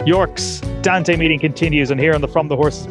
York's Dante meeting continues, and here on the From the Horse's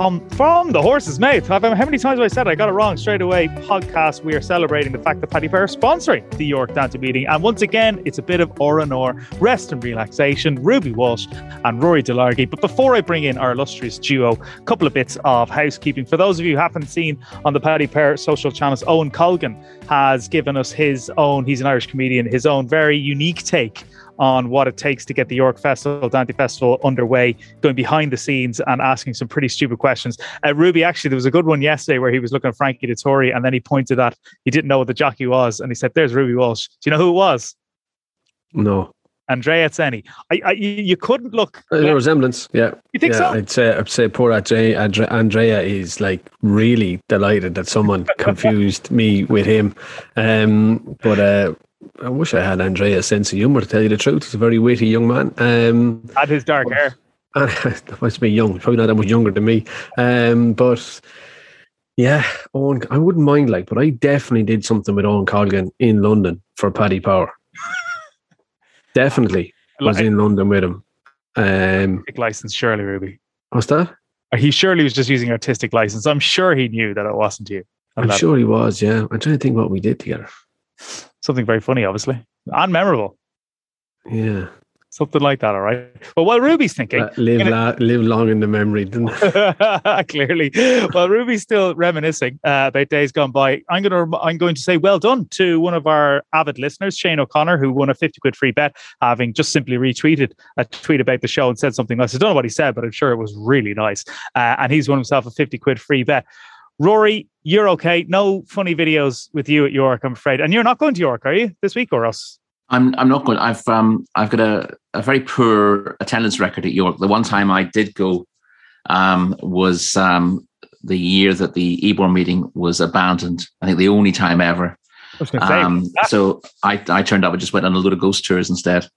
Mouth. How many times have I said it? I got it wrong straight away. Podcast. We are celebrating the fact that Paddy Power is sponsoring the York Dante meeting, and once again, it's a bit of R&R, rest and relaxation. Ruby Walsh and Rory Delargy. But before I bring in our illustrious duo, a couple of bits of housekeeping. For those of you who haven't seen on the Paddy Power social channels, Owen Colgan has given us his own. He's an Irish comedian. His own very unique take on what it takes to get the York Festival, Dante Festival, underway, going behind the scenes and asking some pretty stupid questions. Ruby, actually, there was a good one yesterday where he was looking at Frankie Dettori, and then he pointed at, he didn't know what the jockey was, and he said, "There's Ruby Walsh." Do you know who it was? No. Andrea Etzeni. You couldn't look. A resemblance, yeah. You think so? I'd say poor Andrea is like really delighted that someone confused me with him. But I wish I had Andrea's sense of humour, to tell you the truth. He's a very witty young man. Had his dark hair. That must be young. Probably not that much younger than me. But yeah, Owen, I wouldn't mind, but I definitely did something with Owen Colgan in London for Paddy Power. Definitely was in London with him. Artistic license, surely, Ruby. What's that? He surely was just using artistic license. I'm sure he knew that it wasn't you. I'm sure he was, yeah. I'm trying to think what we did together. Something very funny, obviously. And memorable. Yeah. Something like that, all right. Well, while Ruby's thinking... live long in the memory, didn't it? Clearly. Well, Ruby's still reminiscing about days gone by. I'm going to say well done to one of our avid listeners, Shane O'Connor, who won a 50 quid free bet, having just simply retweeted a tweet about the show and said something nice. I don't know what he said, but I'm sure it was really nice. And he's won himself a 50 quid free bet. Rory, you're okay. No funny videos with you at York, I'm afraid. And you're not going to York, are you, this week or else? I'm not going. I've got a very poor attendance record at York. The one time I did go was the year that the Ebor meeting was abandoned. I think the only time ever. I was going to say. So I turned up and just went on a load of ghost tours instead.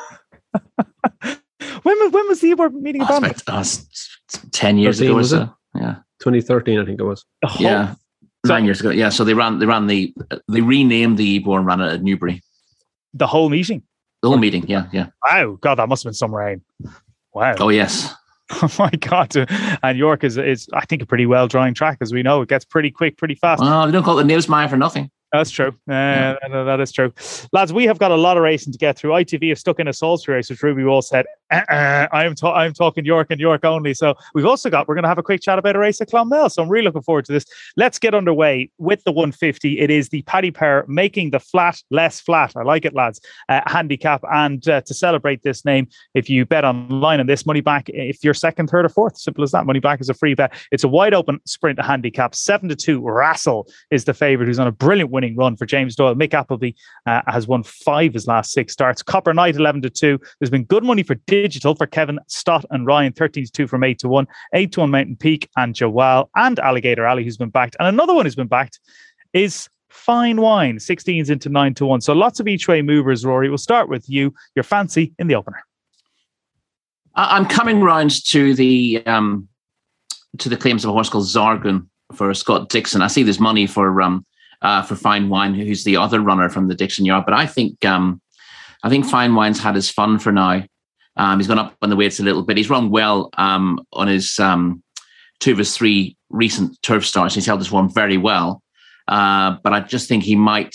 When was the Ebor meeting abandoned? 10 years ago or so. Yeah. 2013, I think it was. Yeah. 9 years ago. Yeah. So they renamed the Ebor and ran it at Newbury. The whole meeting? The whole meeting, yeah. Wow, God, that must have been some rain. Wow. Oh, yes. Oh, my God. And York is, I think, a pretty well-drying track, as we know. It gets pretty quick, pretty fast. Well, they don't call it the Nilsmire for nothing. That's true. That is true. Lads, we have got a lot of racing to get through. ITV have stuck in a Salisbury race, which Ruby Wall said, I'm talking York and York only. So we're going to have a quick chat about a race at Clonmel. So I'm really looking forward to this. Let's get underway with the 150. It is the Paddy Power making the flat less flat. I like it, lads. Handicap. And to celebrate this name, if you bet online on this, money back if you're second, third or fourth. Simple as that. Money back is a free bet. It's a wide open sprint handicap. 7-2. Rassel is the favourite, who's on a brilliant winning run for James Doyle. Mick Appleby has won 5 his last 6 starts. Copper Knight 11-2. There's been good money for Digital for Kevin Stott and Ryan, 13-2 from 8-1. 8-1 Mountain Peak and Jawal and Alligator Alley, who's been backed. And another one who's been backed is Fine Wine, 16s into 9-1. So lots of each way movers, Rory. We'll start with you. Your fancy in the opener. I'm coming round to the claims of a horse called Zargun for Scott Dixon. I see there's money for Fine Wine, who's the other runner from the Dixon Yard. But I think Fine Wine's had his fun for now. He's gone up on the weights a little bit. He's run well on his 2 of his 3 recent turf starts. He's held his form very well. But I just think he might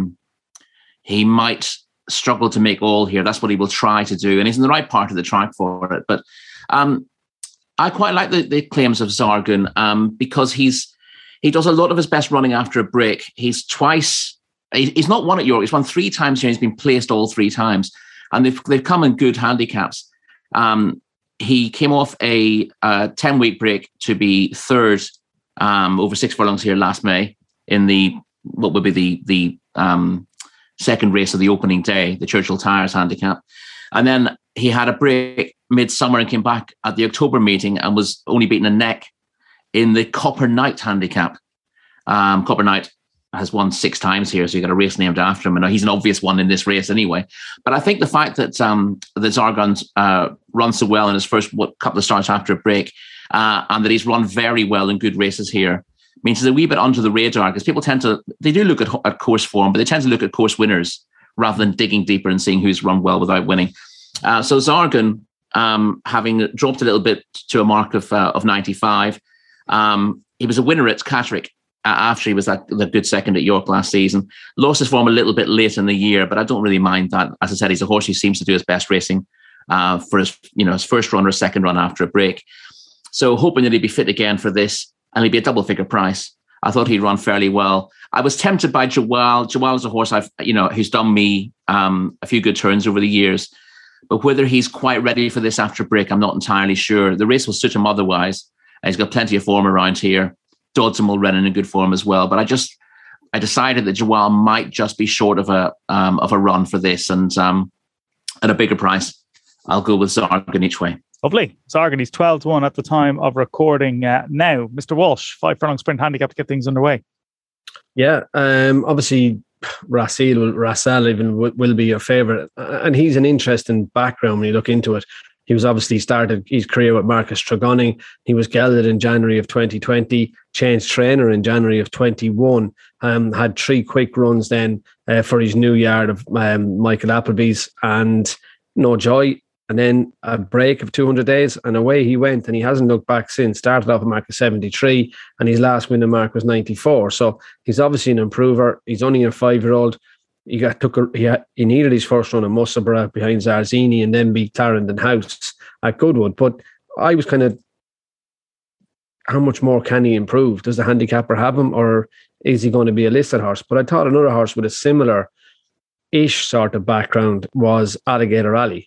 struggle to make all here. That's what he will try to do. And he's in the right part of the track for it. But I quite like the claims of Zargun because he does a lot of his best running after a break. He's not won at York. He's won 3 times here. He's been placed all 3 times. And they've come in good handicaps. He came off a 10-week break to be third over 6 furlongs here last May in what would be the second race of the opening day, the Churchill Tires handicap. And then he had a break midsummer and came back at the October meeting and was only beaten a neck in the Copper Knight handicap. Copper Knight has won 6 times here, so you got a race named after him, and he's an obvious one in this race anyway. But I think the fact that Zargun runs so well in his first couple of starts after a break, and that he's run very well in good races here, means he's a wee bit under the radar, because people they do look at course form, but they tend to look at course winners rather than digging deeper and seeing who's run well without winning. So Zargun having dropped a little bit to a mark of 95. He was a winner at Catterick after he was the good second at York last season. Lost his form a little bit late in the year, but I don't really mind that. As I said, he's a horse who seems to do his best racing for his first run or second run after a break. So hoping that he'd be fit again for this, and he'd be a double figure price. I thought he'd run fairly well. I was tempted by Jawal. Jawal is a horse who's done me a few good turns over the years, but whether he's quite ready for this after break, I'm not entirely sure. The race will suit him otherwise. He's got plenty of form around here. Dodson will run in good form as well. But I decided that Jawal might just be short of a run for this, and at a bigger price, I'll go with Zargan each way. Lovely. Zargan, he's 12-1 at the time of recording now. Mr. Walsh, 5 furlong sprint handicap to get things underway. Yeah, obviously Rassel even will be your favourite. And he's an interesting background when you look into it. He was obviously started his career with Marcus Tregonning. He was gelded in January of 2020, changed trainer in January of 21, had 3 quick runs then for his new yard of Michael Appleby's, and no joy. And then a break of 200 days, and away he went, and he hasn't looked back since. Started off a mark of 73, and his last winning mark was 94. So he's obviously an improver. He's only a 5-year-old. He needed his first run at Musselburgh behind Zarzini, and then beat Clarendon House at Goodwood. But I was kind of, how much more can he improve? Does the handicapper have him, or is he going to be a listed horse? But I thought another horse with a similar-ish sort of background was Alligator Alley.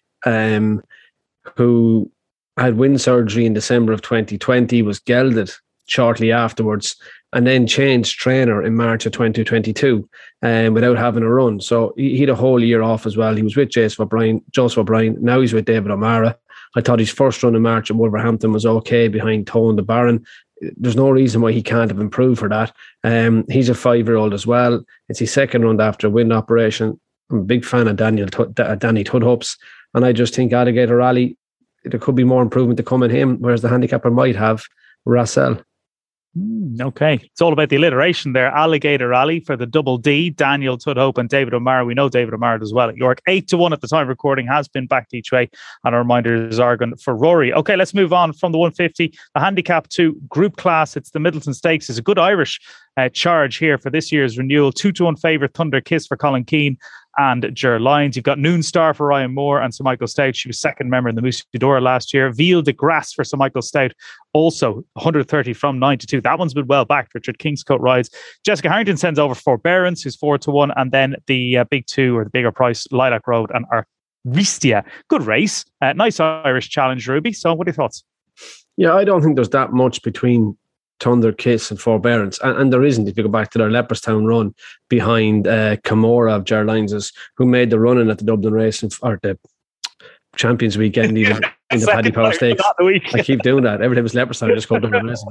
Who had wind surgery in December of 2020, was gelded shortly afterwards, and then changed trainer in March of 2022 without having a run. So he had a whole year off as well. He was with Joseph O'Brien. Now he's with David O'Mara. I thought his first run in March at Wolverhampton was okay behind Tone the Baron. There's no reason why he can't have improved for that. He's a 5-year-old as well. It's his second run after a wind operation. I'm a big fan of Danny Tudhope's. And I just think Alligator Rally, there could be more improvement to come in him, whereas the handicapper might have Rassel. Okay. It's all about the alliteration there. Alligator Rally for the double D, Daniel Tudhope and David O'Mara. We know David O'Mara as well at York. 8-1 at the time of recording, has been backed each way. And a reminder is Zargan for Rory. Okay, let's move on from the 150. The handicap to group class. It's the Middleton Stakes. It's a good Irish charge here for this year's renewal. 2-1 favourite Thunder Kiss for Colin Keane and Ger Lyons. You've got Noon Star for Ryan Moore and Sir Michael Stout. She was second member in the Musidora last year. Ville de Grasse for Sir Michael Stout, also 130 from 9-2. That one's been well backed. Richard Kingscote rides. Jessica Harrington sends over Forbearance, who's 4-1, and then the big two, or the bigger price, Lilac Road and Arristia. Good race. Nice Irish challenge, Ruby. So what are your thoughts? Yeah, I don't think there's that much between Thunder Kiss and Forbearance, and there isn't if you go back to their Leopardstown run behind Camorra of Ger Lyons, who made the running at the Dublin race or the Champions Weekend even in the Paddy Power Stakes. I keep doing that. Every time it's Leopardstown, I just call Dublin race.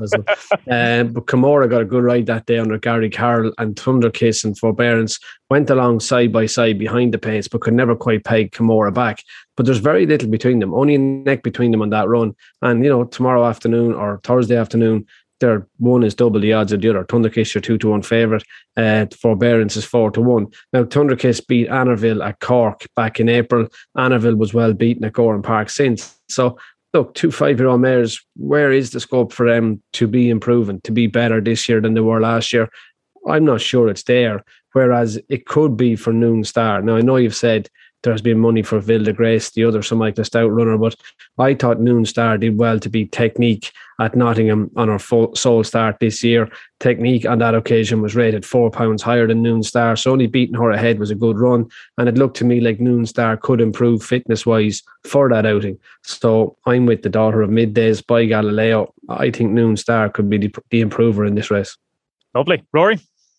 But Camorra got a good ride that day under Gary Carroll, and Thunder Kiss and Forbearance went along side by side behind the pace, but could never quite peg Camorra back. But there's very little between them, only a neck between them on that run. And tomorrow afternoon or Thursday afternoon, their one is double the odds of the other. Thunder Kiss, your 2-1 favourite. Forbearance is 4-1. Now, Thunder Kiss beat Annerville at Cork back in April. Annerville was well beaten at Goran Park since. So, look, 2 5-year-old mares, where is the scope for them to be improving, to be better this year than they were last year? I'm not sure it's there, whereas it could be for Noon Star. Now, I know you've said there's been money for Ville de Grace, the other Sir Michael Stout runner, but I thought Noon Star did well to beat Technique at Nottingham on her sole start this year. Technique on that occasion was rated £4 higher than Noon Star, so only beating her ahead was a good run, and it looked to me like Noon Star could improve fitness-wise for that outing. So I'm with the daughter of Middays by Galileo. I think Noon Star could be the improver in this race. Lovely. Rory?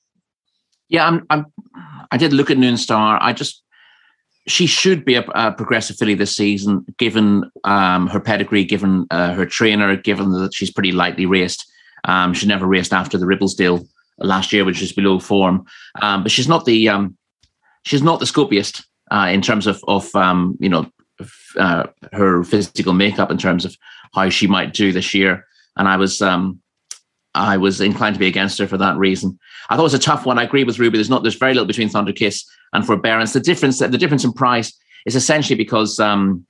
Yeah, I did look at Noon Star. She should be a progressive filly this season, given her pedigree, given her trainer, given that she's pretty lightly raced. She never raced after the Ribblesdale last year, which is below form. But she's not the scopiest in terms of her physical makeup, in terms of how she might do this year. And I was inclined to be against her for that reason. I thought it was a tough one. I agree with Ruby. There's very little between Thunder Kiss and Forbearance. The difference in price is essentially because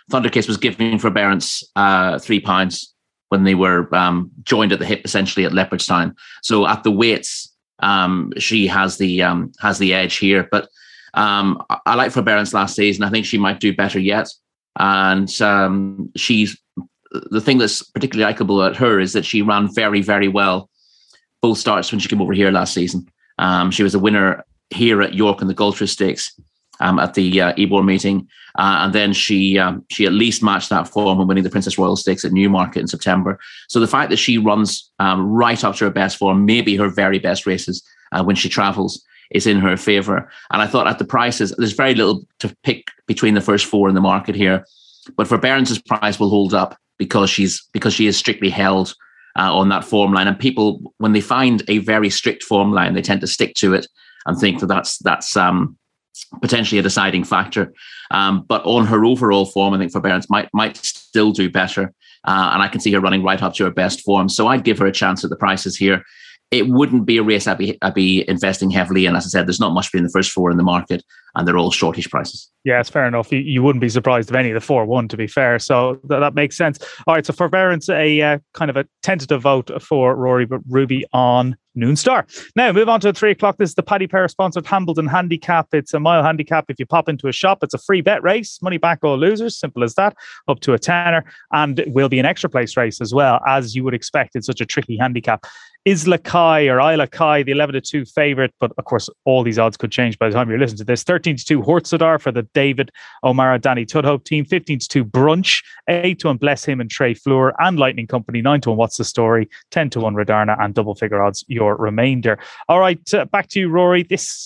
Thunderkiss was giving forbearance £3 when they were joined at the hip, essentially at Leopardstown. So at the weights, she has the edge here. But I like forbearance last season. I think she might do better yet. And she's the thing that's particularly likable about her is that she ran very, very well both starts when she came over here last season. She was a winner here at York in the Gultress Stakes at the Ebor meeting. And then she at least matched that form when winning the Princess Royal Stakes at Newmarket in September. So the fact that she runs right up to her best form, maybe her very best races when she travels, is in her favour. And I thought at the prices, there's very little to pick between the first four in the market here. But Forbearance's price will hold up because she is strictly held on that form line. And people, when they find a very strict form line, they tend to stick to it and think that that's potentially a deciding factor. But on her overall form, I think Forbearance might still do better. And I can see her running right up to her best form. So I'd give her a chance at the prices here. It wouldn't be a race I'd be investing heavily in. As I said, there's not much between the first four in the market, and they're all shortish prices. Yeah, it's fair enough. You wouldn't be surprised if any of the 4-1, to be fair. So that makes sense. All right, so Forbearance, a kind of a tentative vote for Rory Ruby on Noonstar. Now, move on to 3 o'clock. This is the Paddy Power sponsored Hambledon Handicap. It's a mile handicap. If you pop into a shop, it's a free bet race. Money back all losers. Simple as that. Up to a tenner. And it will be an extra place race as well, as you would expect in such a tricky handicap. Isla Kai or Isla Kai, the 11-2 favourite, but of course all these odds could change by the time you're listening to this. 13-2 Hortzadar for the David O'Mara Danny Tudhope team. 15-2 Brunch, 8-1 Bless Him and Trey Fleur, and Lightning Company. 9-1 What's the Story, 10-1 Radarna, and double figure odds your remainder. All right, back to you, Rory.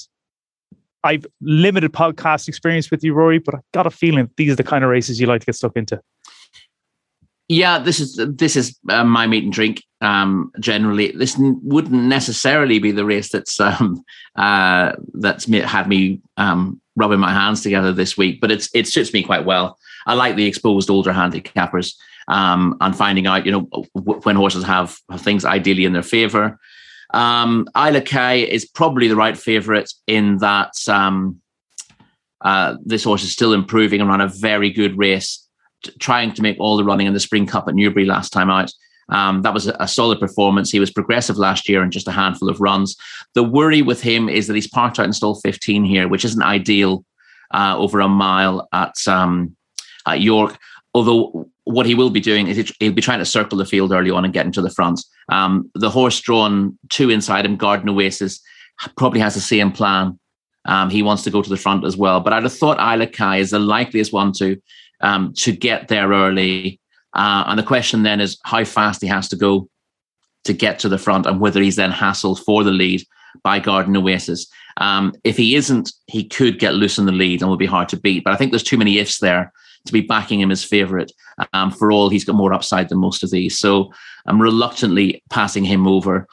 I've limited podcast experience with you, Rory, but I've got a feeling these are the kind of races you like to get stuck into. Yeah, this is my meat and drink. Generally, this wouldn't necessarily be the race that's had me rubbing my hands together this week, but it suits me quite well. I like the exposed older handicappers and finding out, when horses have things ideally in their favour. Isla Kai is probably the right favourite in that this horse is still improving and ran a very good race, trying to make all the running in the Spring Cup at Newbury last time out. That was a solid performance. He was progressive last year in just a handful of runs. The worry with him is that he's parked out in stall 15 here, which isn't ideal over a mile at York. Although what he will be doing is he'll be trying to circle the field early on and get into the front. The horse drawn 2 inside him, Garden Oasis, probably has the same plan. He wants to go to the front as well. But I'd have thought Isla Kai is the likeliest one to get there early. And the question then is how fast he has to go to get to the front and whether he's then hassled for the lead by Garden Oasis. If he isn't, he could get loose in the lead and will be hard to beat. But I think there's too many ifs there to be backing him as favourite. For all, he's got more upside than most of these. So I'm reluctantly passing him over.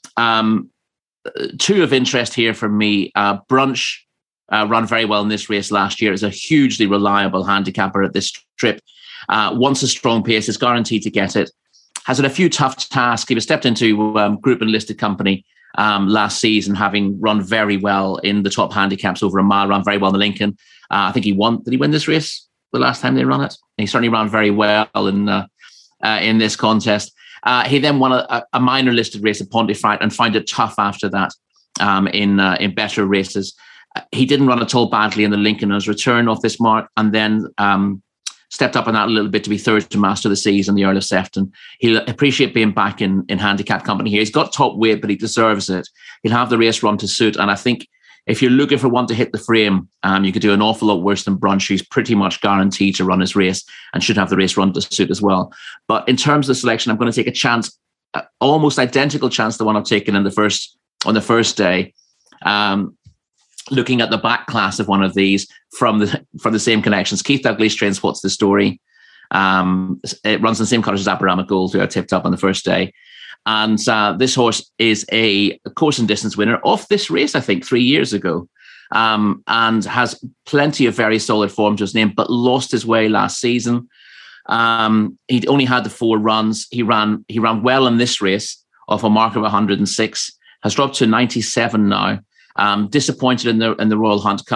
2 of interest here for me. Brunch ran very well in this race last year. Is a hugely reliable handicapper at this trip. Wants a strong pace, is guaranteed to get it. Has had a few tough tasks. He was stepped into Group and Listed Company last season, having run very well in the top handicaps over a mile, ran very well in the Lincoln. I think he won. Did he win this race the last time they ran it? He certainly ran very well in this contest. He then won a minor listed race at Pontefract and found it tough after that in better races. He didn't run at all badly in the Lincoln on his return off this mark, and then stepped up on that a little bit to be third to Master of the Seas and the Earl of Sefton. He'll appreciate being back in handicap company here. He's got top weight, but he deserves it. He'll have the race run to suit. And I think if you're looking for one to hit the frame, you could do an awful lot worse than Brunch, who's pretty much guaranteed to run his race and should have the race run to suit as well. But in terms of the selection, I'm going to take a chance, almost identical chance to the one I've taken on the first day. Looking at the back class of one of these from the same connections. Keith Dalglish trains What's the Story. It runs in the same colours as Aberama Gold, who I tipped up on the first day. And this horse is a course and distance winner of this race, I think, 3 years ago, and has plenty of very solid form to his name, but lost his way last season. He'd only had the 4 runs. He ran well in this race off a mark of 106, has dropped to 97 now. Disappointed in the Royal Hunt Cup.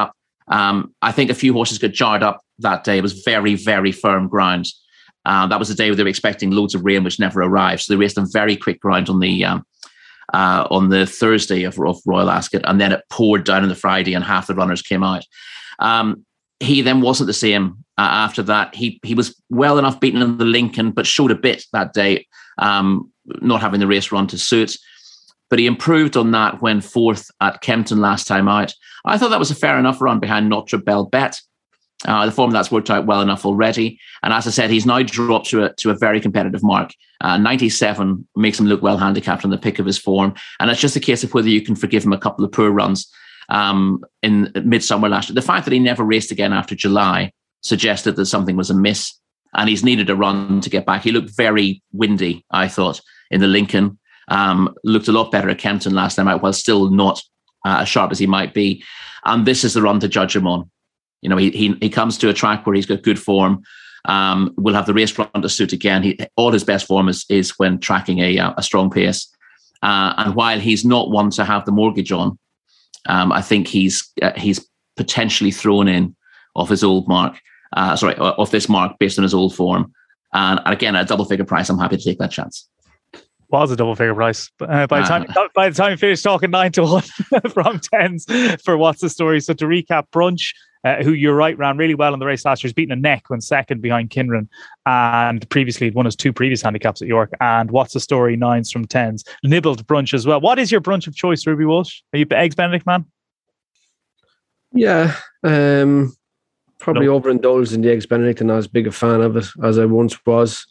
I think a few horses got jarred up that day. It was very, very firm ground. That was the day where they were expecting loads of rain, which never arrived. So they raced on very quick ground on the Thursday of Royal Ascot, and then it poured down on the Friday, and half the runners came out. He then wasn't the same after that. He was well enough beaten in the Lincoln, but showed a bit that day, not having the race run to suit. But he improved on that when fourth at Kempton last time out. I thought that was a fair enough run behind Notre Belle Bet. The form that's worked out well enough already. And as I said, he's now dropped to a very competitive mark. 97 makes him look well handicapped on the pick of his form. And it's just a case of whether you can forgive him a couple of poor runs in midsummer last year. The fact that he never raced again after July suggested that something was amiss, and he's needed a run to get back. He looked very windy, I thought, in the Lincoln. Looked a lot better at Kempton last time out, while still not as sharp as he might be. And this is the run to judge him on. You know, he comes to a track where he's got good form. Will have the race run to suit again. All his best form is when tracking a strong pace. And while he's not one to have the mortgage on, I think he's potentially thrown in off his old mark. Off this mark based on his old form. And again, at a double figure price, I'm happy to take that chance. Was a double figure price. By the time we finished talking 9-1 from tens for What's the Story. So to recap, Brunch, who you're right ran really well in the race last year, has beaten a neck when second behind Kinran, and previously had won his 2 previous handicaps at York. And What's the Story 9s from 10s nibbled Brunch as well. What is your Brunch of choice, Ruby Walsh? Are you Eggs Benedict man? Yeah, probably overindulged in the Eggs Benedict and not as big a fan of it as I once was.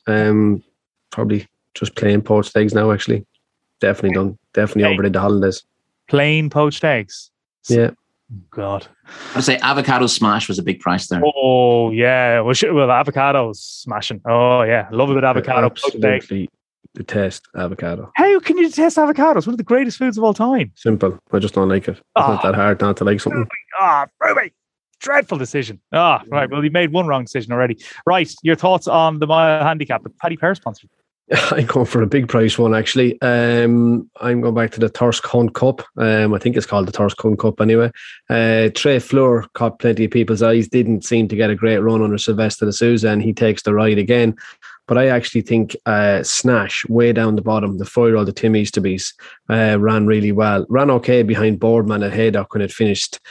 Probably just plain poached eggs now, actually. Definitely overdid the holidays. Plain poached eggs? Yeah. God. I'd say avocado smash was a big price there. Oh, yeah. Well, avocados smashing. Oh, yeah. Love a bit of avocado. Absolutely detest avocado. How can you detest avocados? One of the greatest foods of all time. Simple. I just don't like it. It's not that hard not to like something. Ruby. Dreadful decision. Right. Well, you made one wrong decision already. Right. Your thoughts on the mile handicap, the Paddy Power sponsored? I'm going for a big price one, actually. I'm going back to the Thirsk Hunt Cup. I think it's called the Thirsk Hunt Cup anyway. Trey Fleur caught plenty of people's eyes. Didn't seem to get a great run under Sylvester de Souza, and he takes the ride again. But I actually think Snash, way down the bottom, the 4-year-old, the Tim Easterby's, ran really well. Ran okay behind Boardman at Haydock when it finished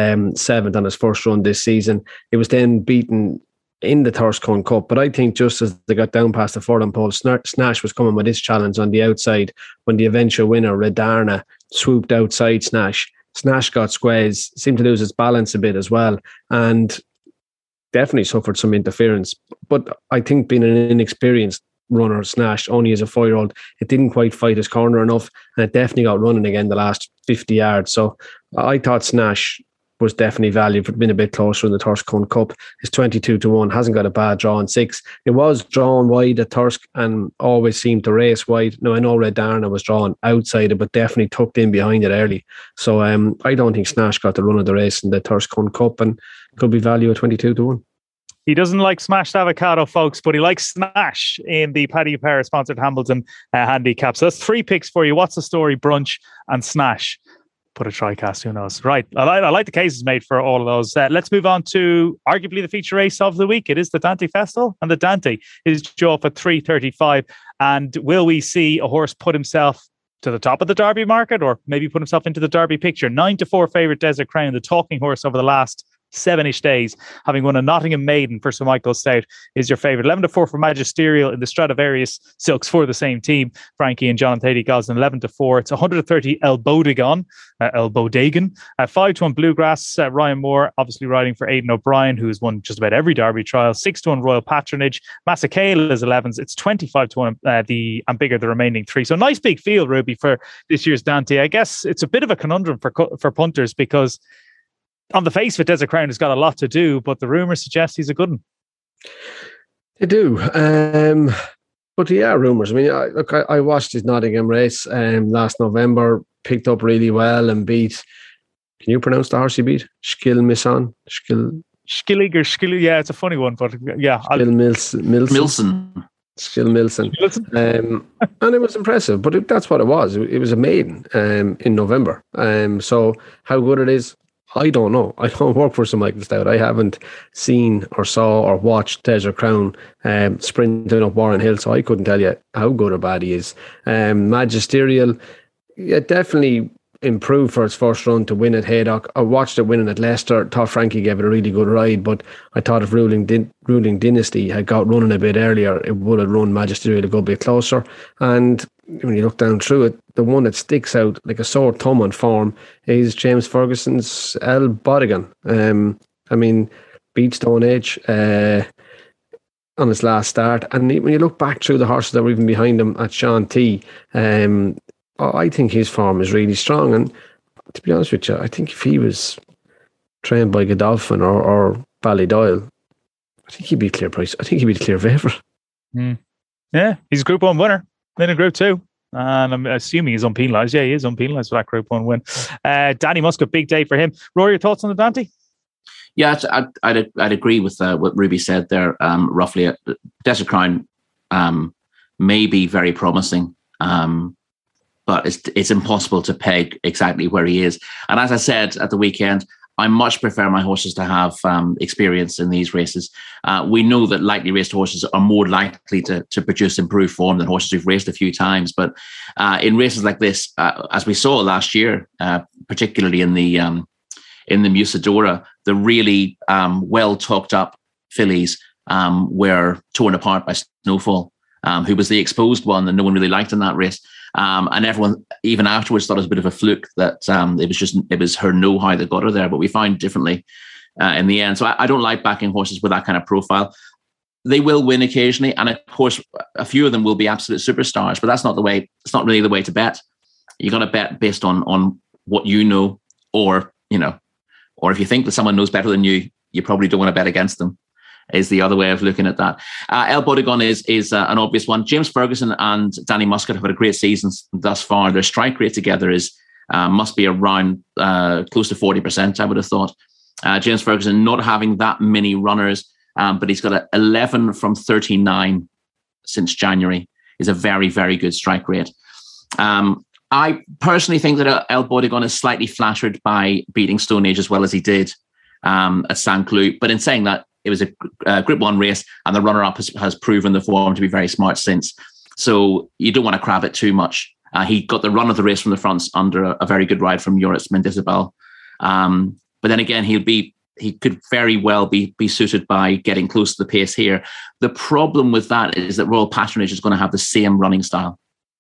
7th on his first run this season. It was then beaten in the Thirsk Hunt Cup, but I think just as they got down past the furlong pole, Snash was coming with his challenge on the outside when the eventual winner, Redarna, swooped outside Snash. Snash got squeezed, seemed to lose its balance a bit as well, and definitely suffered some interference. But I think being an inexperienced runner, Snash, only as a 4-year-old, it didn't quite fight his corner enough, and it definitely got running again the last 50 yards. So I thought Snash was definitely valued for being a bit closer in the Thirsk Hunt Cup. It's 22-1, hasn't got a bad draw in 6. It was drawn wide at Thirsk and always seemed to race wide. Now, I know Redarna was drawn outside it, but definitely tucked in behind it early. So I don't think Snash got the run of the race in the Thirsk Hunt Cup and could be valued at 22-1. He doesn't like smashed avocado, folks, but he likes Snash in the Paddy Power sponsored Hambleton handicap. So that's 3 picks for you. What's the Story, Brunch, and Snash? Put a TriCast, who knows? Right. I like the cases made for all of those. Let's move on to arguably the feature race of the week. It is the Dante Festival, and the Dante is due off at 3:35. And will we see a horse put himself to the top of the Derby market, or maybe put himself into the Derby picture? 9-4 favourite Desert Crown, the talking horse over the last 7-ish days, having won a Nottingham Maiden for Sir Michael Stout, is your favourite. 11-4 for Magisterial in the Stradivarius Silks for the same team, Frankie and John Thady Gosling. 11-4. It's 130 El Bodegon. 5-1 Bluegrass. Ryan Moore obviously riding for Aidan O'Brien, who has won just about every Derby trial. 6-1 Royal Patronage. Massacale is 11s. It's 25-1 and bigger the remaining 3. So nice big field, Ruby, for this year's Dante. I guess it's a bit of a conundrum for punters, because on the face of it, Desert Crown has got a lot to do, but the rumours suggest he's a good one. They do. But yeah, rumours. I mean, I watched his Nottingham race last November, picked up really well and beat, can you pronounce the horse he beat? Skilmilson? Skillig or Skill, yeah, it's a funny one, but yeah. Milson. Skilmilson. And it was impressive, but that's what it was. It was a maiden in November. So how good it is, I don't know. I don't work for Sir Michael Stoute. I haven't seen or saw or watched Desert Crown sprinting up Warren Hill, so I couldn't tell you how good or bad he is. Magisterial, yeah, definitely improved for its first run to win at Haydock. I watched it winning at Leicester. Thought Frankie gave it a really good ride, but I thought if Ruling Dynasty had got running a bit earlier, it would have run Magisterial a good bit closer. And when you look down through it, the one that sticks out like a sore thumb on form is James Ferguson's El Bodigan. I mean, beat Stone Age on his last start. And when you look back through the horses that were even behind him at Sean T, I think his form is really strong. And to be honest with you, I think if he was trained by Godolphin or Ballydoyle, I think he'd be clear price. I think he'd be the clear favourite. Yeah, he's a Group 1 winner. Then a Group 2. And I'm assuming he's unpenalised. Yeah, he is unpenalised for that Group 1 win. Danny Muscat, big day for him. Rory, your thoughts on the Dante? Yeah, I'd agree with what Ruby said there. Roughly, Desert Crown may be very promising, but it's impossible to peg exactly where he is. And as I said at the weekend, I much prefer my horses to have experience in these races. We know that lightly raced horses are more likely to produce improved form than horses who've raced a few times. But in races like this, as we saw last year, particularly in the Musadora, the really well talked up fillies were torn apart by Snowfall, who was the exposed one that no one really liked in that race. And everyone, even afterwards, thought it was a bit of a fluke that it was her know-how that got her there. But we found differently in the end. So I don't like backing horses with that kind of profile. They will win occasionally, and of course, a few of them will be absolute superstars. But that's not the way. It's not really the way to bet. You got to bet based on what you know, or if you think that someone knows better than you, you probably don't want to bet against them. Is the other way of looking at that. El Bodigan is an obvious one. James Ferguson and Danny Muscat have had a great season thus far. Their strike rate together must be around close to 40%, I would have thought. James Ferguson not having that many runners, but he's got 11 from 39 since January. Is a very, very good strike rate. I personally think that El Bodigan is slightly flattered by beating Stone Age as well as he did at Saint Cloud. But in saying that, it was a Group 1 race, and the runner-up has proven the form to be very smart since. So you don't want to crab it too much. He got the run of the race from the fronts under a very good ride from Joris Mendizabal. But then again, he could very well be suited by getting close to the pace here. The problem with that is that Royal Patronage is going to have the same running style.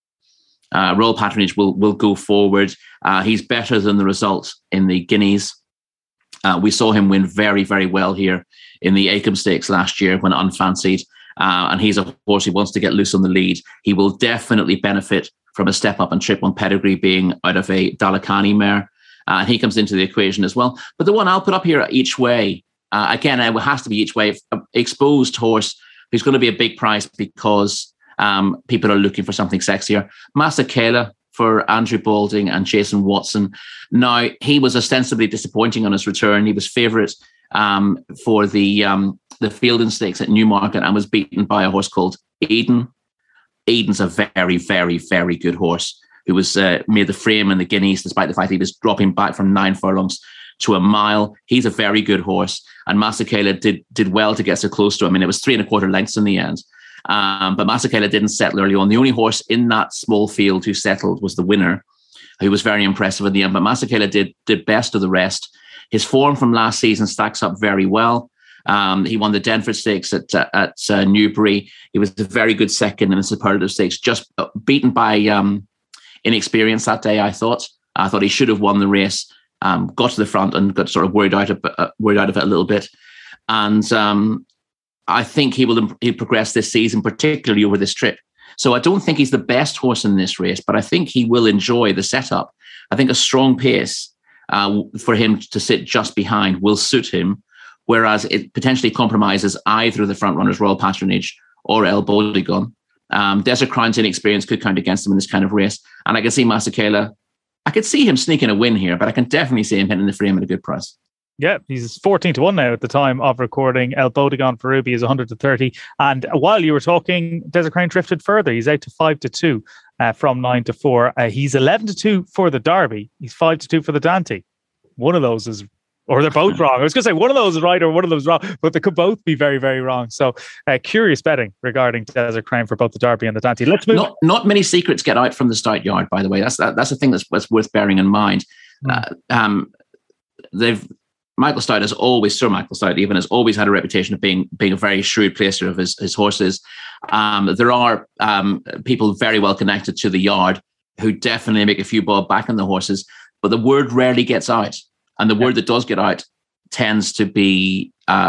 Royal Patronage will go forward. He's better than the result in the Guineas. We saw him win very, very well here in the Acomb Stakes last year when unfancied. And he's a horse who wants to get loose on the lead. He will definitely benefit from a step up and trip on pedigree being out of a Dalakani mare. And he comes into the equation as well. But the one I'll put up here each way, again, it has to be each way, exposed horse who's going to be a big price because people are looking for something sexier. Masekela for Andrew Balding and Jason Watson. Now, he was ostensibly disappointing on his return. He was favourite for the Fielding Stakes at Newmarket and was beaten by a horse called Eden. Eden's a very, very, very good horse who was made the frame in the Guineas, despite the fact he was dropping back from 9 furlongs to a mile. He's a very good horse. And Masekela did well to get so close to him. I mean, it was 3 1/4 lengths in the end. But Masekela didn't settle early on. The only horse in that small field who settled was the winner, who was very impressive in the end. But Masekela did best of the rest. His form from last season stacks up very well. He won the Denford Stakes at Newbury. He was a very good second in the Superlative Stakes, just beaten by inexperience that day, I thought. I thought he should have won the race, got to the front and got sort of worried out of it a little bit. And I think he'll progress this season, particularly over this trip. So I don't think he's the best horse in this race, but I think he will enjoy the setup. I think a strong pace for him to sit just behind will suit him, whereas it potentially compromises either of the front runners, Royal Patronage or El Bodigan. Desert Crown's inexperience could count against him in this kind of race. And I can see Masekela, I could see him sneaking a win here, but I can definitely see him hitting the frame at a good price. Yeah, he's 14-1 now at the time of recording. El Bodigan for Ruby is 130. And while you were talking, Desert Crown drifted further. He's out to 5-2 from 9-4. He's 11-2 for the Derby. He's 5-2 for the Dante. One of those is or they're both wrong. I was going to say one of those is right or one of those is wrong, but they could both be very, very wrong. So curious betting regarding Desert Crown for both the Derby and the Dante. Let's move. Not many secrets get out from the Stout Yard, by the way. That's the thing that's worth bearing in mind. Michael Stout has always, Sir Michael Stout even, has always had a reputation of being a very shrewd placer of his horses. There are people very well connected to the yard who definitely make a few bob back on the horses, but the word rarely gets out. And the word that does get out tends to be,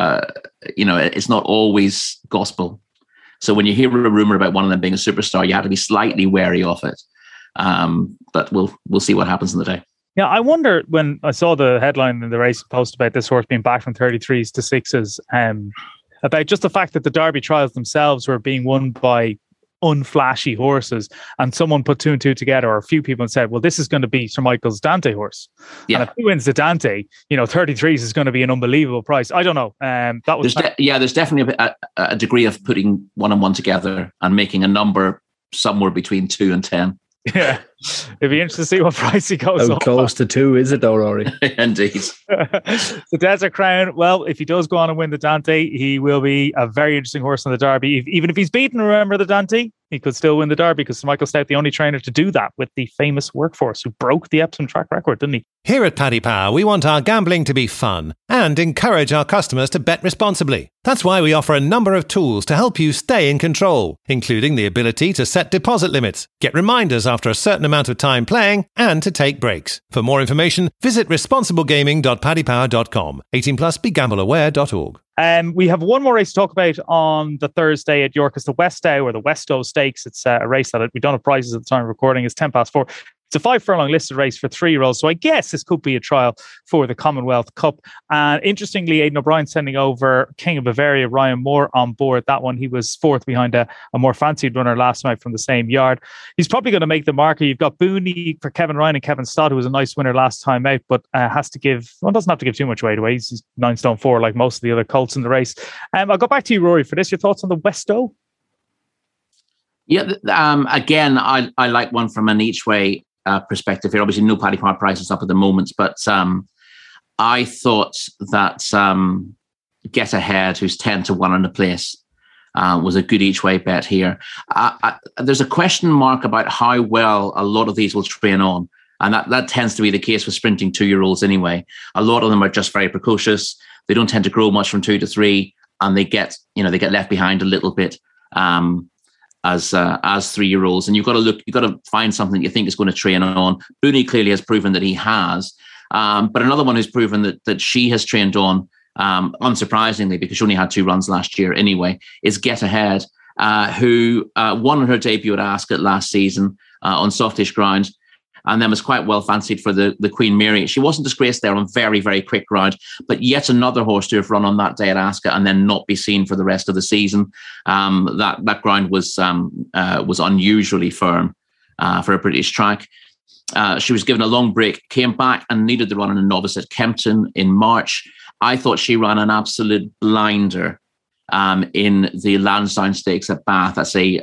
it's not always gospel. So when you hear a rumor about one of them being a superstar, you have to be slightly wary of it. But we'll see what happens in the day. Yeah, I wonder when I saw the headline in the race post about this horse being back from 33s to 6s, about just the fact that the Derby trials themselves were being won by unflashy horses, and someone put two and two together, or a few people, and said, well, this is going to be Sir Michael's Dante horse. Yeah. And if he wins the Dante, 33s is going to be an unbelievable price. I don't know. That was there's definitely a degree of putting one and one together and making a number somewhere between 2 and 10. Yeah, it'd be interesting to see what price he goes. How close to 2 is it though, Rory? Indeed. The Desert Crown, well, if he does go on and win the Dante, he will be a very interesting horse in the Derby. Even if he's beaten, remember, the Dante, he could still win the Derby, because Sir Michael Stout, the only trainer to do that with the famous Workforce, who broke the Epsom track record, didn't he? Here at Paddy Power, we want our gambling to be fun and encourage our customers to bet responsibly. That's why we offer a number of tools to help you stay in control, including the ability to set deposit limits, get reminders after a certain amount of time playing, and to take breaks. For more information, visit responsiblegaming.paddypower.com. 18 plus, begambleaware.org. We have one more race to talk about on the Thursday at York. It's the Westow or the Westow Stakes. It's a race that we don't have prizes at the time of recording. It's 4:10. It's a 5 furlong listed race for 3-year-olds. So I guess this could be a trial for the Commonwealth Cup. And interestingly, Aidan O'Brien sending over King of Bavaria, Ryan Moore, on board that one. He was fourth behind a more fancied runner last night from the same yard. He's probably going to make the marker. You've got Booney for Kevin Ryan and Kevin Stott, who was a nice winner last time out, but doesn't have to give too much weight away. He's 9 stone 4, like most of the other colts in the race. I'll go back to you, Rory, for this. Your thoughts on the Westow? Yeah, again, I like one from an each way perspective here. Obviously, no Paddy Power prices up at the moment, but I thought that Get Ahead, who's 10 to 1 on the place, was a good each way bet here. There's a question mark about how well a lot of these will train on, and that tends to be the case with sprinting 2-year-olds anyway. A lot of them are just very precocious. They don't tend to grow much from 2 to 3, and they get left behind a little bit. As 3-year-olds, and you've got to find something you think is going to train on. Booney clearly has proven that he has, but another one who's proven that she has trained on, unsurprisingly, because she only had 2 runs last year anyway, is Get Ahead, who won her debut at Ascot last season on softish ground, and then was quite well fancied for the Queen Mary. She wasn't disgraced there on very, very quick ground, but yet another horse to have run on that day at Ascot and then not be seen for the rest of the season. That ground was unusually firm for a British track. She was given a long break, came back and needed the run in a novice at Kempton in March. I thought she ran an absolute blinder in the Lansdowne Stakes at Bath. That's a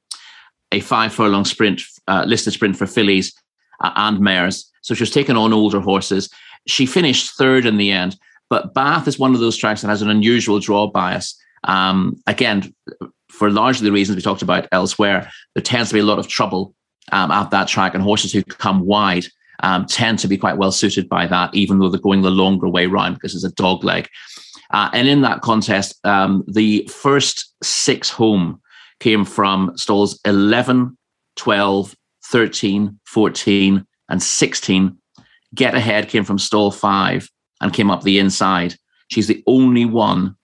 5 furlong sprint, listed sprint for fillies and mares. So she was taking on older horses. She finished 3rd in the end, but Bath is one of those tracks that has an unusual draw bias. Again, for largely the reasons we talked about elsewhere, there tends to be a lot of trouble at that track, and horses who come wide tend to be quite well suited by that, even though they're going the longer way round because it's a dog leg. And in that contest, the first 6 home came from stalls 11, 12, 13, 14, and 16. Get Ahead came from stall 5 and came up the inside. She's the only one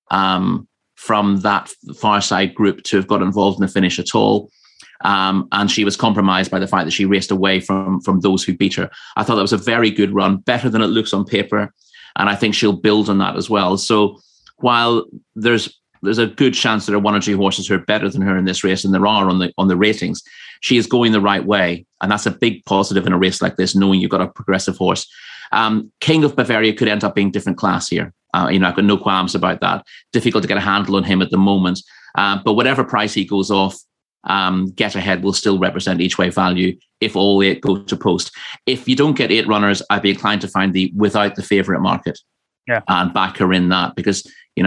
from that far side group to have got involved in the finish at all. And she was compromised by the fact that she raced away from those who beat her. I thought that was a very good run, better than it looks on paper. And I think she'll build on that as well. So while there's a good chance there are 1 or 2 horses who are better than her in this race, and there are on the ratings, she is going the right way. And that's a big positive in a race like this, knowing you've got a progressive horse. King of Bavaria could end up being different class here. I've got no qualms about that. Difficult to get a handle on him at the moment. But whatever price he goes off, Get Ahead will still represent each way value if all 8 go to post. If you don't get 8 runners, I'd be inclined to find the without the favourite market, and back her in that, because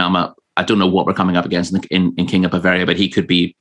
I don't know what we're coming up against in King of Bavaria, but he could be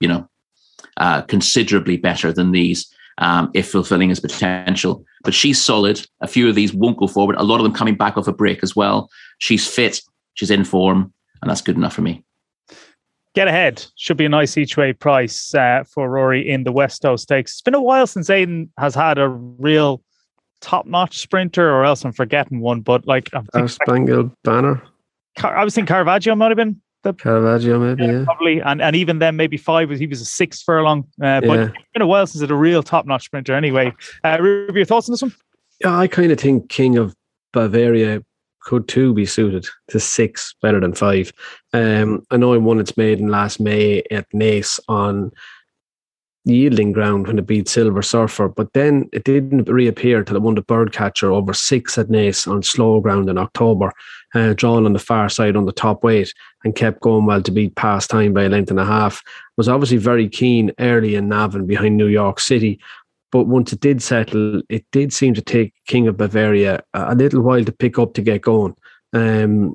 considerably better than these if fulfilling his potential. But she's solid. A few of these won't go forward. A lot of them coming back off a break as well. She's fit. She's in form, and that's good enough for me. Get Ahead should be a nice each way price for Rory in the Westoe Stakes. It's been a while since Aidan has had a real top-notch sprinter, or else I'm forgetting one. But Spangled Banner. I was thinking Caravaggio might have been Caravaggio, maybe, yeah. Probably, and even then, maybe 5 he was a 6th furlong. But it's been a while since it's a real top-notch sprinter. Anyway, Ruby, your thoughts on this one? Yeah, I kind of think King of Bavaria could too be suited to 6 better than 5. I know it won its maiden last May at Naas on yielding ground when it beat Silver Surfer, but then it didn't reappear till it won the Birdcatcher over 6 at Naas on slow ground in October, drawn on the far side on the top weight, and kept going well to beat Past Time by a length and a half. Was obviously very keen early in Navan behind New York City, but once it did settle, it did seem to take King of Bavaria a little while to pick up to get going. And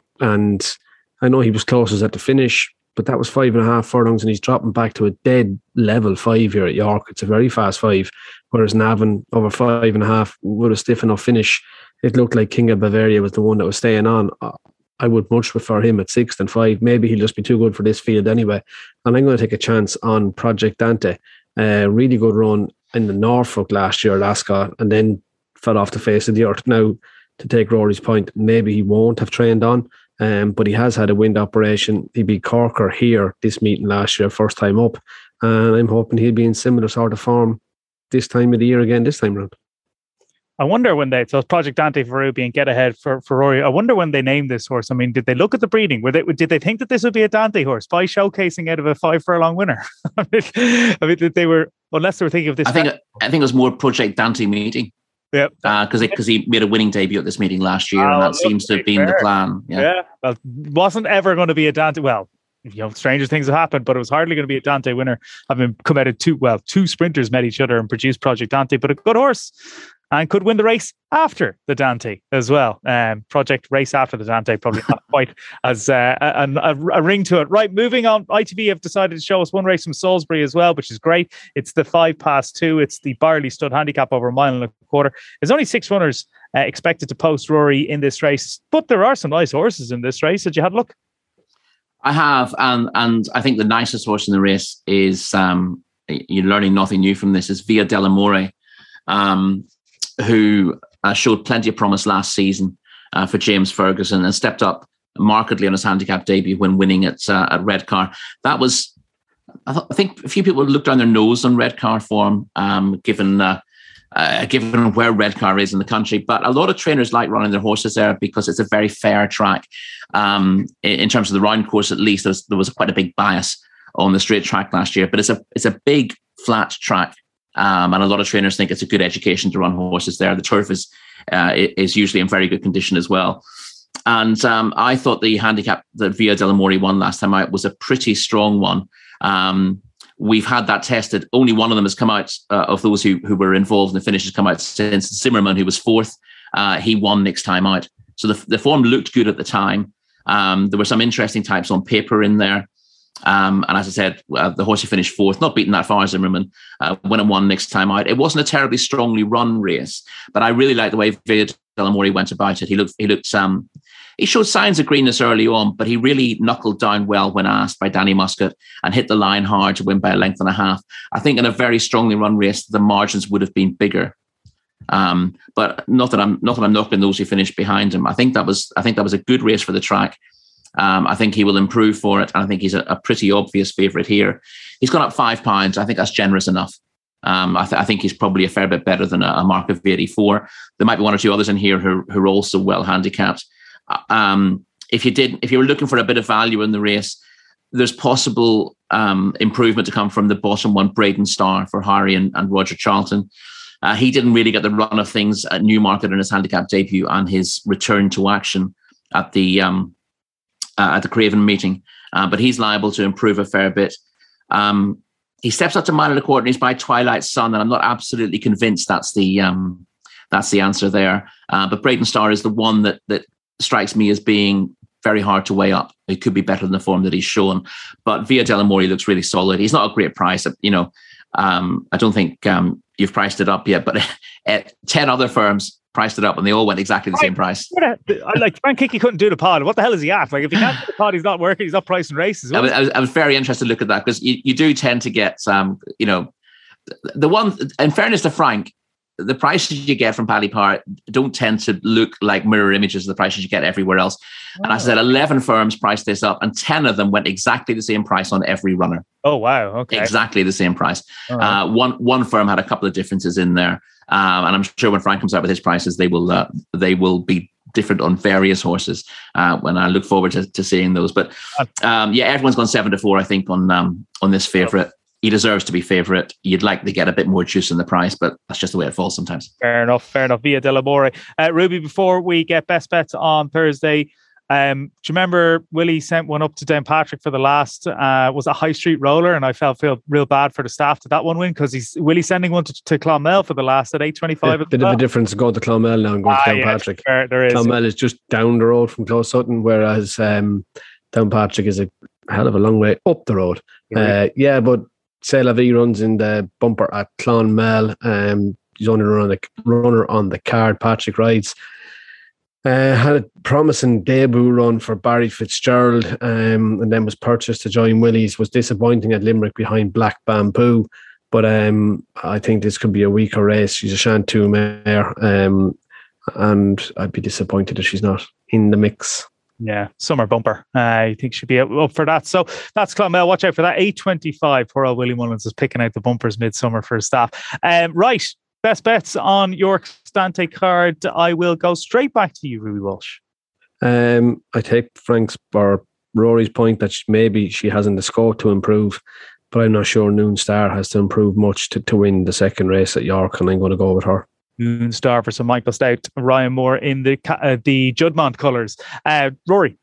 I know he was closest at the finish, but that was 5.5 furlongs, and he's dropping back to a dead level 5 here at York. It's a very fast 5, whereas Navan over 5.5 with a stiff enough finish. It looked like King of Bavaria was the one that was staying on. I would much prefer him at 6 than 5. Maybe he'll just be too good for this field anyway. And I'm going to take a chance on Project Dante. Really good run in the Norfolk last year, Ascot, and then fell off the face of the earth. Now, to take Rory's point, maybe he won't have trained on, but he has had a wind operation. He beat Corker here this meeting last year, first time up, and I'm hoping he'll be in similar sort of form this time of the year again, this time round. I wonder when so Project Dante for Ruby and Get Ahead for Rory. I wonder when they named this horse. I mean, did they look at the breeding? Did they think that this would be a Dante horse by showcasing out of a 5 furlong winner? I mean, they were, unless they were thinking of this. I think it was more Project Dante meeting. Yeah, because he made a winning debut at this meeting last year, and that seems to have been the plan. Yeah, well, wasn't ever going to be a Dante. Well, stranger things have happened, but it was hardly going to be a Dante winner. Having come out of two sprinters met each other and produced Project Dante, but a good horse. And could win the race after the Dante as well. Project Race after the Dante, probably not quite as a ring to it. Right, moving on. ITV have decided to show us one race from Salisbury as well, which is great. It's the 2:05. It's the Barley Stud handicap over 1.25 miles. There's only 6 runners expected to post Rory in this race, but there are some nice horses in this race. Had you had a look? I have, and I think the nicest horse in the race is, you're learning nothing new from this, is Via dell'Amore. Who showed plenty of promise last season for James Ferguson and stepped up markedly on his handicap debut when winning at Redcar. That was, I think, a few people looked down their nose on Redcar form, given where Redcar is in the country. But a lot of trainers like running their horses there because it's a very fair track. In terms of the round course, at least, there was quite a big bias on the straight track last year. But it's a big flat track. And a lot of trainers think it's a good education to run horses there. The turf is usually in very good condition as well. And I thought the handicap that Via dell'Amore won last time out was a pretty strong one. We've had that tested. Only one of them has come out of those who were involved in the finish has come out since Zimmerman, who was 4th. He won next time out. So the form looked good at the time. There were some interesting types on paper in there. And as I said, the horse who finished 4th, not beaten that far, Zimmerman, went and won next time out. It wasn't a terribly strongly run race, but I really liked the way Via dell'Amore went about it. He showed signs of greenness early on, but he really knuckled down well when asked by Danny Muscat and hit the line hard to win by a length and a half. I think in a very strongly run race, the margins would have been bigger. But not that I'm knocking those who finished behind him. I think that was a good race for the track. I think he will improve for it. And I think he's a pretty obvious favourite here. He's gone up £5. I think that's generous enough. I think he's probably a fair bit better than a mark of 84. There might be 1 or 2 others in here who are also well handicapped. If you were looking for a bit of value in the race, there's possible improvement to come from the bottom one, Braden Star, for Harry and Roger Charlton. He didn't really get the run of things at Newmarket in his handicap debut and his return to action at the Craven meeting, but he's liable to improve a fair bit. he steps up to 1.25 and he's by Twilight Sun, and I'm not absolutely convinced that's the answer there. But Braden Starr is the one that strikes me as being very hard to weigh up. It could be better than the form that he's shown. But Via Delamore looks really solid. He's not a great price. I don't think you've priced it up yet, but 10 other firms priced it up and they all went exactly the same price. Like Frank Hickey couldn't do the pod. What the hell is he at? Like if he can't do the pod, he's not working. He's not pricing races. I was very interested to look at that because you do tend to get some, the one, in fairness to Frank, the prices you get from Paddy Power don't tend to look like mirror images of the prices you get everywhere else. Oh. And I said 11 firms priced this up and 10 of them went exactly the same price on every runner. Oh, wow. Okay. Exactly the same price. Right. One firm had a couple of differences in there. And I'm sure when Frank comes out with his prices, they will be different on various horses. When I look forward to seeing those. But everyone's gone 7-4, I think, on this favourite. He deserves to be favourite. You'd like to get a bit more juice in the price, but that's just the way it falls sometimes. Fair enough. Via Delamore. Ruby, before we get best bets on Thursday, do you remember Willie sent one up to Downpatrick for the last, was a High Street Roller, and I feel real bad for the staff to that one win because Willie sending one to Clonmel for the last at 8:25. A bit of a difference going to Clonmel now and going to Downpatrick. Yeah, there is. Clonmel is just down the road from Close Sutton, whereas Downpatrick is a hell of a long way up the road. But C'est La Vie runs in the bumper at Clonmel. He's only runner on the card. Patrick rides. Had a promising debut run for Barry Fitzgerald, and then was purchased to join Willie's. Was disappointing at Limerick behind Black Bamboo, but I think this could be a weaker race. She's a Shantou mare, and I'd be disappointed if she's not in the mix. Yeah, summer bumper. I think she'd be up for that. So that's Clonmel. Watch out for that. 8:25. Poor old Willie Mullins is picking out the bumpers midsummer for his staff. Right. Best bets on York Stante card. I will go straight back to you, Ruby Walsh. I take Frank's or Rory's point that maybe she hasn't the scope to improve, but I'm not sure Noon Star has to improve much to win the second race at York, and I'm going to go with her. Noon Star for St Michael Stout. Ryan Moore in the Juddmonte colours. Rory.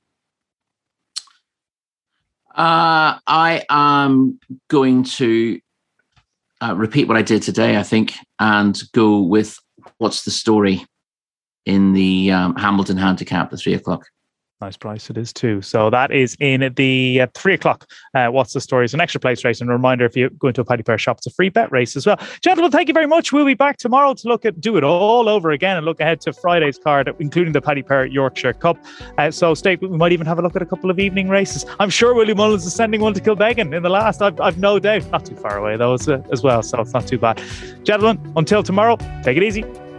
I am going to repeat what I did today, I think, and go with what's the story in the Hamilton Handicap, the 3 o'clock. Nice price it is too. So that is in the 3 o'clock. What's the story? It's an extra place race. And a reminder, if you go into a Paddy Power shop, it's a free bet race as well. Gentlemen, thank you very much. We'll be back tomorrow to do it all over again and look ahead to Friday's card, including the Paddy Power Yorkshire Cup. So we might even have a look at a couple of evening races. I'm sure Willie Mullins is sending one to Kilbeggan in the last. I've no doubt. Not too far away though as well, so it's not too bad. Gentlemen, until tomorrow, take it easy.